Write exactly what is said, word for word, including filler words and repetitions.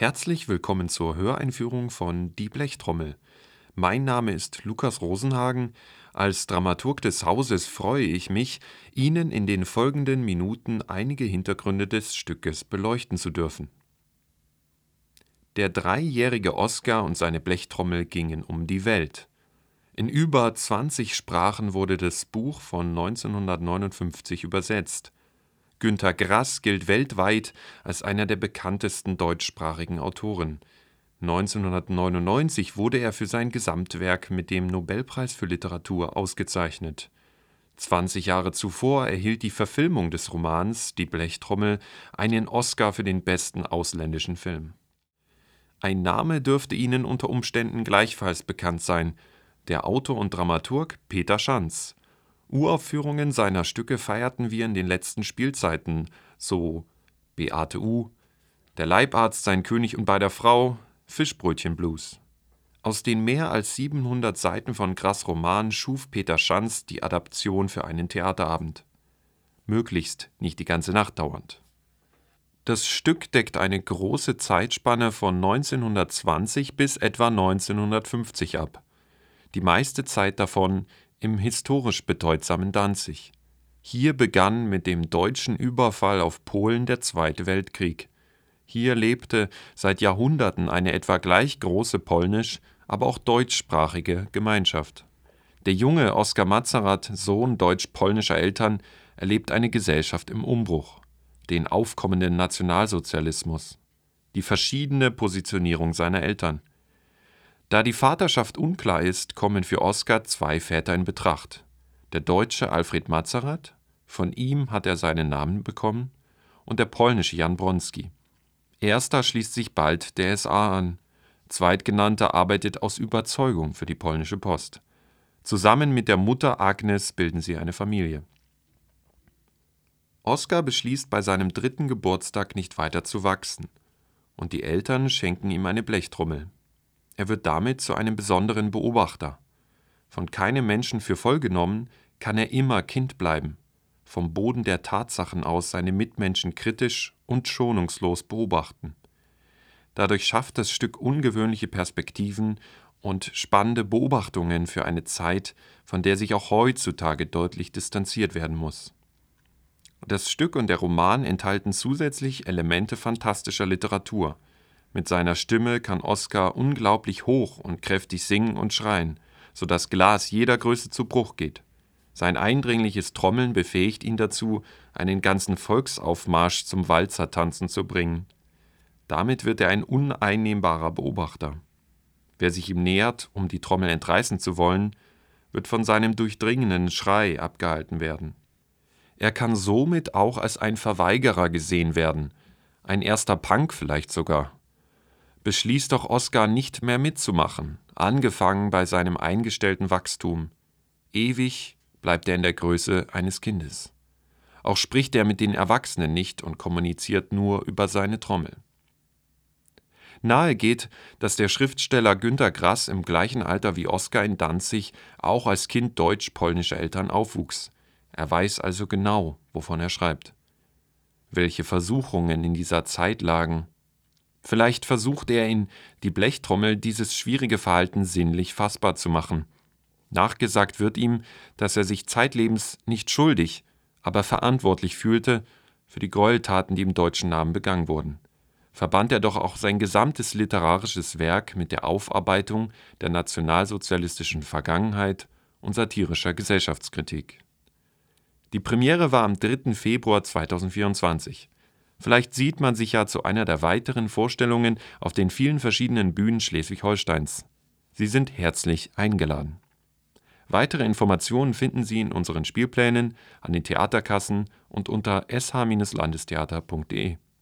Herzlich willkommen zur Höreinführung von Die Blechtrommel. Mein Name ist Lukas Rosenhagen. Als Dramaturg des Hauses freue ich mich, Ihnen in den folgenden Minuten einige Hintergründe des Stückes beleuchten zu dürfen. Der dreijährige Oskar und seine Blechtrommel gingen um die Welt. In über zwanzig Sprachen wurde das Buch von neunzehnhundertneunundfünfzig übersetzt. Günter Grass gilt weltweit als einer der bekanntesten deutschsprachigen Autoren. neunzehnhundertneunundneunzig wurde er für sein Gesamtwerk mit dem Nobelpreis für Literatur ausgezeichnet. zwanzig Jahre zuvor erhielt die Verfilmung des Romans Die Blechtrommel einen Oscar für den besten ausländischen Film. Ein Name dürfte Ihnen unter Umständen gleichfalls bekannt sein: der Autor und Dramaturg Peter Schanz. Uraufführungen seiner Stücke feierten wir in den letzten Spielzeiten, so Beate U., Der Leibarzt, sein König und bei der Frau, Fischbrötchen-Blues. Aus den mehr als siebenhundert Seiten von Grass' Roman schuf Peter Schanz die Adaption für einen Theaterabend. Möglichst nicht die ganze Nacht dauernd. Das Stück deckt eine große Zeitspanne von neunzehnhundertzwanzig bis etwa neunzehnhundertfünfzig ab. Die meiste Zeit davon im historisch bedeutsamen Danzig. Hier begann mit dem deutschen Überfall auf Polen der Zweite Weltkrieg. Hier lebte seit Jahrhunderten eine etwa gleich große polnisch, aber auch deutschsprachige Gemeinschaft. Der junge Oskar Matzerath, Sohn deutsch-polnischer Eltern, erlebt eine Gesellschaft im Umbruch, den aufkommenden Nationalsozialismus, die verschiedene Positionierung seiner Eltern. Da die Vaterschaft unklar ist, kommen für Oskar zwei Väter in Betracht. Der Deutsche Alfred Matzerath, von ihm hat er seinen Namen bekommen, und der polnische Jan Bronski. Erster schließt sich bald der S A an, Zweitgenannter arbeitet aus Überzeugung für die polnische Post. Zusammen mit der Mutter Agnes bilden sie eine Familie. Oskar beschließt bei seinem dritten Geburtstag nicht weiter zu wachsen, und die Eltern schenken ihm eine Blechtrommel. Er wird damit zu einem besonderen Beobachter. Von keinem Menschen für voll genommen, kann er immer Kind bleiben, vom Boden der Tatsachen aus seine Mitmenschen kritisch und schonungslos beobachten. Dadurch schafft das Stück ungewöhnliche Perspektiven und spannende Beobachtungen für eine Zeit, von der sich auch heutzutage deutlich distanziert werden muss. Das Stück und der Roman enthalten zusätzlich Elemente fantastischer Literatur. Mit seiner Stimme kann Oskar unglaublich hoch und kräftig singen und schreien, sodass Glas jeder Größe zu Bruch geht. Sein eindringliches Trommeln befähigt ihn dazu, einen ganzen Volksaufmarsch zum Walzertanzen zu bringen. Damit wird er ein uneinnehmbarer Beobachter. Wer sich ihm nähert, um die Trommel entreißen zu wollen, wird von seinem durchdringenden Schrei abgehalten werden. Er kann somit auch als ein Verweigerer gesehen werden, ein erster Punk vielleicht sogar. Beschließt doch Oskar nicht mehr mitzumachen, angefangen bei seinem eingestellten Wachstum. Ewig bleibt er in der Größe eines Kindes. Auch spricht er mit den Erwachsenen nicht und kommuniziert nur über seine Trommel. Nahe geht, dass der Schriftsteller Günter Grass im gleichen Alter wie Oskar in Danzig auch als Kind deutsch-polnischer Eltern aufwuchs. Er weiß also genau, wovon er schreibt. Welche Versuchungen in dieser Zeit lagen. Vielleicht versucht er in Die Blechtrommel dieses schwierige Verhalten sinnlich fassbar zu machen. Nachgesagt wird ihm, dass er sich zeitlebens nicht schuldig, aber verantwortlich fühlte für die Gräueltaten, die im deutschen Namen begangen wurden. Verband er doch auch sein gesamtes literarisches Werk mit der Aufarbeitung der nationalsozialistischen Vergangenheit und satirischer Gesellschaftskritik. Die Premiere war am dritten Februar zweitausendvierundzwanzig. Vielleicht sieht man sich ja zu einer der weiteren Vorstellungen auf den vielen verschiedenen Bühnen Schleswig-Holsteins. Sie sind herzlich eingeladen. Weitere Informationen finden Sie in unseren Spielplänen, an den Theaterkassen und unter s h Landestheater punkt de.